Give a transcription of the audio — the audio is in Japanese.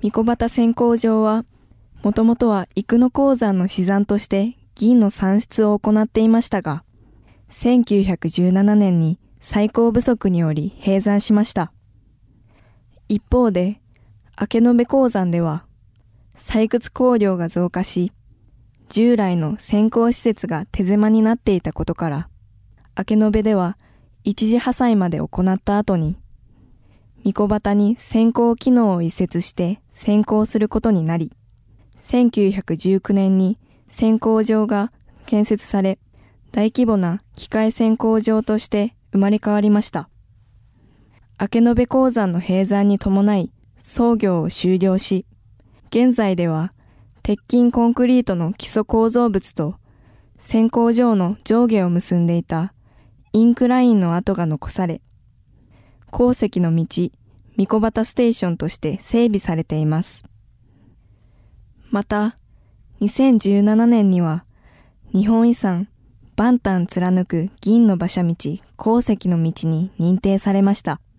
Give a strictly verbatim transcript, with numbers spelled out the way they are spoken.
御子畑選鉱場は、もともとは生野鉱山の支山として銀の産出を行っていましたが、せんきゅうひゃくじゅうななねんに採鉱不足により閉山しました。一方で、明延鉱山では、採掘鉱量が増加し、従来の選鉱施設が手狭になっていたことから、明延では一次破砕まで行った後に、御子畑に選鉱機能を移設して選鉱することになり、せんきゅうひゃくじゅうきゅうねんに選鉱場が建設され、大規模な機械選鉱場として生まれ変わりました。明延鉱山の閉山に伴い、操業を終了し、現在では鉄筋コンクリートの基礎構造物と選鉱場の上下を結んでいたインクラインの跡が残され、鉱石の道、御子畑ステーションとして整備されています。また、にせんじゅうななねんには、日本遺産、万端貫く銀の馬車道、鉱石の道に認定されました。